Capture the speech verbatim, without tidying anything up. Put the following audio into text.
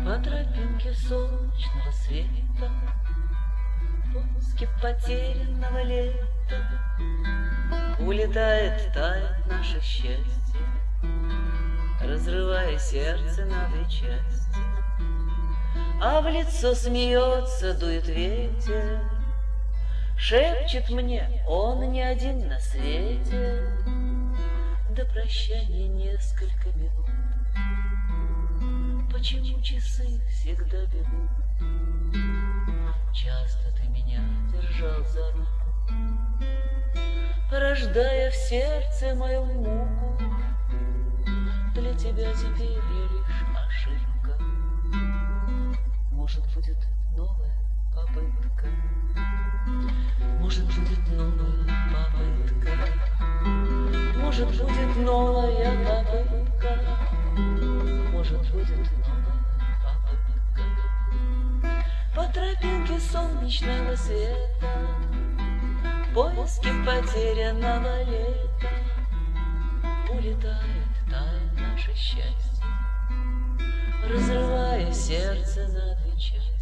По тропинке солнечного света, поиски потерянного лета, улетает, тает наше счастье, разрывая сердце на две части. А в лицо смеется, дует ветер, шепчет мне, он не один на свете. До прощания несколько минут. Почему часы всегда бегут? Часто ты меня держал за руку, порождая в сердце мою муку. Для тебя теперь я лишь ошибка. Может, будет новая попытка. Может, будет новая попытка. Может, будет новая попытка. Может, будет новая попытка. По тропинке солнечного света, поиски потерянного лета, улетает, тает наше счастье, разрывая сердце на две части.